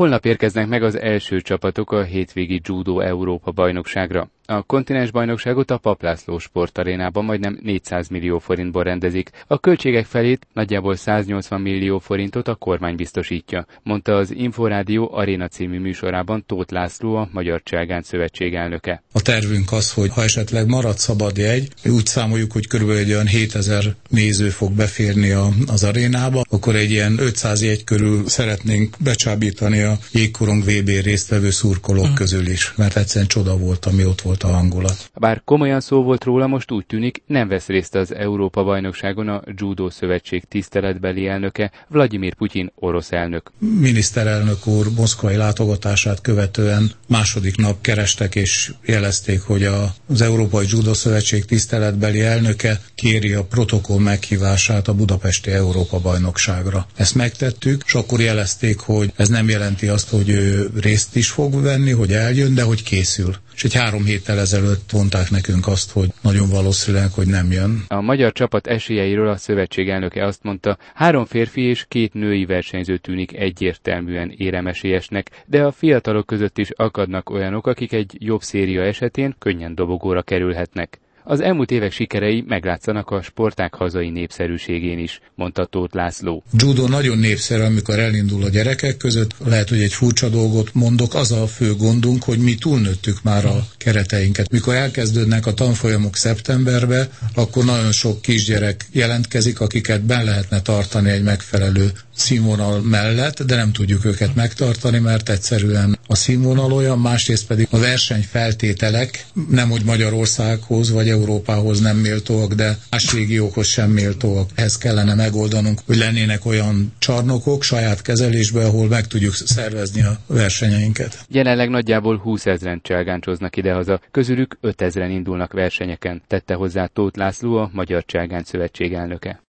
Holnap érkeznek meg az első csapatok a hétvégi Judo Európa bajnokságra. A kontinensbajnokságot a Papp László sportarénában majdnem 400 millió forintból rendezik. A költségek felét, nagyjából 180 millió forintot a kormány biztosítja, mondta az Inforádió Aréna című műsorában Tóth László, a Magyar Cselgánc Szövetség elnöke. A tervünk az, hogy ha esetleg marad szabad jegy, úgy számoljuk, hogy körülbelül egy olyan 7000 néző fog beférni az arénába, akkor egy ilyen 500 jegy körül szeretnénk becsábítani a jégkorong VB résztvevő szurkolók közül is, mert egyszerűen csoda volt, ami ott volt a hangulat. Bár komolyan szó volt róla, most úgy tűnik, nem vesz részt az Európa-bajnokságon a Judo Szövetség tiszteletbeli elnöke, Vladimir Putyin orosz elnök. Miniszterelnök úr moszkvai látogatását követően második nap kerestek és jelezték, hogy az Európai Judo Szövetség tiszteletbeli elnöke kéri a protokoll meghívását a budapesti Európa-bajnokságra. Ezt megtettük, és akkor jelezték, hogy ez nem jelenti azt, hogy ő részt is fog venni, hogy eljön, de hogy készül. És egy 3 héttel ezelőtt mondták nekünk azt, hogy nagyon valószínűleg, hogy nem jön. A magyar csapat esélyeiről a szövetség elnöke azt mondta, 3 férfi és 2 női versenyző tűnik egyértelműen éremesélyesnek, de a fiatalok között is akadnak olyanok, akik egy jobb széria esetén könnyen dobogóra kerülhetnek. Az elmúlt évek sikerei meglátszanak a sportág hazai népszerűségén is, mondta Tóth László. Judo nagyon népszerű, amikor elindul a gyerekek között. Lehet, hogy egy furcsa dolgot mondok, az a fő gondunk, hogy mi túlnőttük már a kereteinket. Mikor elkezdődnek a tanfolyamok szeptemberbe, akkor nagyon sok kisgyerek jelentkezik, akiket benn lehetne tartani egy megfelelő színvonal mellett, de nem tudjuk őket megtartani, mert egyszerűen a színvonal olyan, másrészt pedig a versenyfeltételek nemhogy Magyarországhoz vagy Európához nem méltóak, de más régiókhoz sem méltóak. Ehhez kellene megoldanunk, hogy lennének olyan csarnokok saját kezelésben, ahol meg tudjuk szervezni a versenyeinket. Jelenleg nagyjából 20 000 cselgáncsoznak idehaza, közülük 5 000 indulnak versenyeken, tette hozzá Tóth László, a Magyar Cselgánc Szövetség elnöke.